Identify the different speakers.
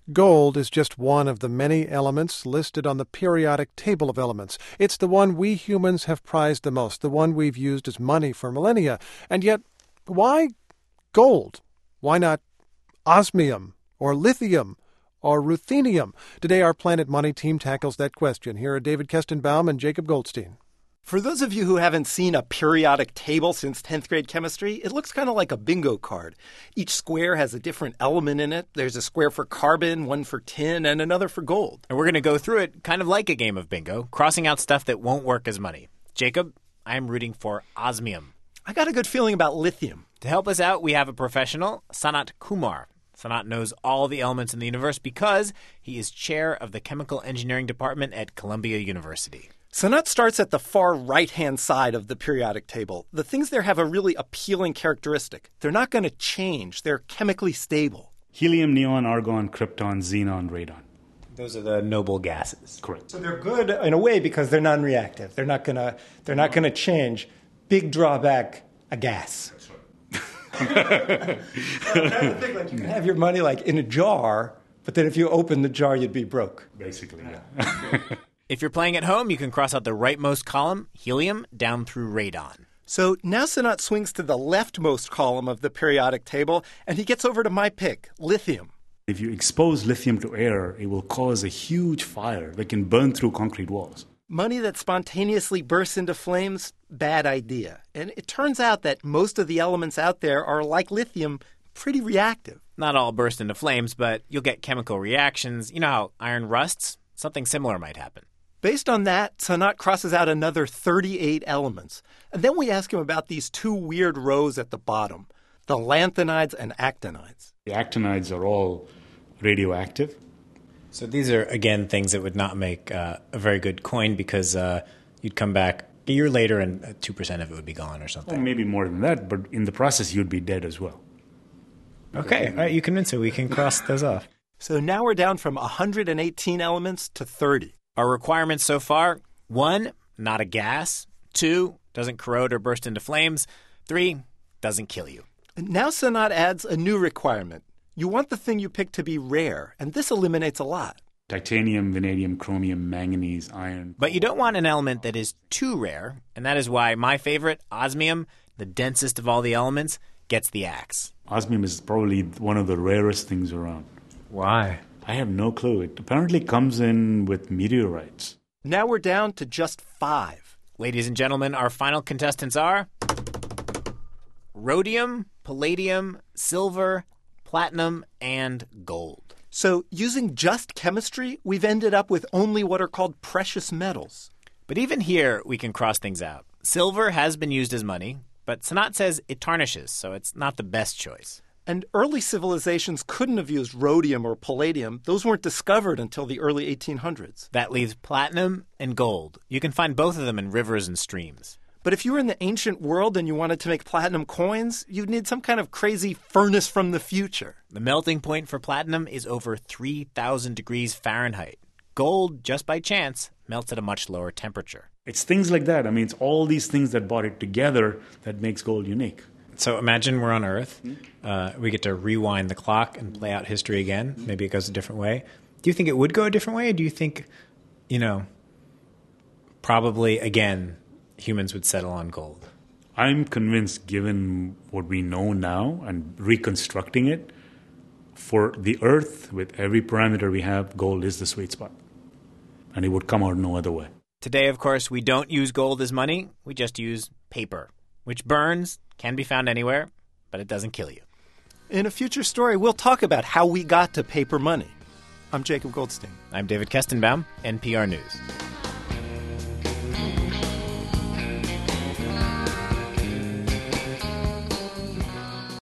Speaker 1: Gold is just one of the many elements listed on the periodic table of elements. It's the one we humans have prized the most, the one we've used as money for millennia. And yet, why gold? Why not osmium or lithium or ruthenium? Today, our Planet Money team tackles that question. Here are David Kestenbaum and Jacob Goldstein.
Speaker 2: For those of you who haven't seen a periodic table since 10th grade chemistry, it looks kind of like a bingo card. Each square has a different element in it. There's a square for carbon, one for tin, and another for gold.
Speaker 3: And we're going to go through it kind of like a game of bingo, crossing out stuff that won't work as money. Jacob, I'm rooting for osmium.
Speaker 2: I got a good feeling about lithium.
Speaker 3: To help us out, we have a professional, Sanat Kumar. Sanat knows all the elements in the universe because he is chair of the Chemical Engineering Department at Columbia University.
Speaker 2: Sanat starts at the far right-hand side of the periodic table. The things there have a really appealing characteristic. They're not going to change. They're chemically stable.
Speaker 4: Helium, neon, argon, krypton, xenon, radon.
Speaker 3: Those are the noble gases.
Speaker 4: Correct.
Speaker 2: So they're good in a way because they're non-reactive. They're not going to change. Big drawback, a gas.
Speaker 4: That's right.
Speaker 2: So I'm trying to think, like, you can have your money like in a jar, but then if you open the jar, you'd be broke.
Speaker 4: Basically, yeah.
Speaker 3: If you're playing at home, you can cross out the rightmost column, helium, down through radon.
Speaker 2: So now Sanat swings to the leftmost column of the periodic table, and he gets over to my pick, lithium.
Speaker 4: If you expose lithium to air, it will cause a huge fire that can burn through concrete walls.
Speaker 2: Money that spontaneously bursts into flames, bad idea. And it turns out that most of the elements out there are, like lithium, pretty reactive.
Speaker 3: Not all burst into flames, but you'll get chemical reactions. You know how iron rusts? Something similar might happen.
Speaker 2: Based on that, Sanat crosses out another 38 elements. And then we ask him about these two weird rows at the bottom, the lanthanides and actinides.
Speaker 4: The actinides are all radioactive.
Speaker 3: So these are, again, things that would not make a very good coin because you'd come back a year later and 2% of it would be gone or something.
Speaker 4: Or maybe more than that, but in the process, you'd be dead as well.
Speaker 3: Okay, all right, you convince me. We can cross those off.
Speaker 2: So now we're down from 118 elements to 30.
Speaker 3: Our requirements so far: 1, not a gas. 2, doesn't corrode or burst into flames. 3, doesn't kill you.
Speaker 2: Now Sanat adds a new requirement. You want the thing you pick to be rare, and this eliminates a lot.
Speaker 4: Titanium, vanadium, chromium, manganese, iron.
Speaker 3: But you don't want an element that is too rare, and that is why my favorite, osmium, the densest of all the elements, gets the axe.
Speaker 4: Osmium is probably one of the rarest things around.
Speaker 3: Why?
Speaker 4: I have no clue. It apparently comes in with meteorites.
Speaker 2: Now we're down to just 5.
Speaker 3: Ladies and gentlemen, our final contestants are rhodium, palladium, silver, platinum, and gold.
Speaker 2: So using just chemistry, we've ended up with only what are called precious metals.
Speaker 3: But even here, we can cross things out. Silver has been used as money, but Sanat says it tarnishes, so it's not the best choice.
Speaker 2: And early civilizations couldn't have used rhodium or palladium. Those weren't discovered until the early 1800s.
Speaker 3: That leaves platinum and gold. You can find both of them in rivers and streams.
Speaker 2: But if you were in the ancient world and you wanted to make platinum coins, you'd need some kind of crazy furnace from the future.
Speaker 3: The melting point for platinum is over 3,000 degrees Fahrenheit. Gold, just by chance, melts at a much lower temperature.
Speaker 4: It's things like that. I mean, it's all these things that brought it together that makes gold unique.
Speaker 3: So imagine we're on Earth. We get to rewind the clock and play out history again. Maybe it goes a different way. Do you think it would go a different way? Or do you think, probably, again, humans would settle on gold?
Speaker 4: I'm convinced, given what we know now and reconstructing it, for the Earth, with every parameter we have, gold is the sweet spot. And it would come out no other way.
Speaker 3: Today, of course, we don't use gold as money. We just use paper, which burns, can be found anywhere, but it doesn't kill you.
Speaker 2: In a future story, we'll talk about how we got to paper money. I'm Jacob Goldstein.
Speaker 3: I'm David Kestenbaum, NPR News.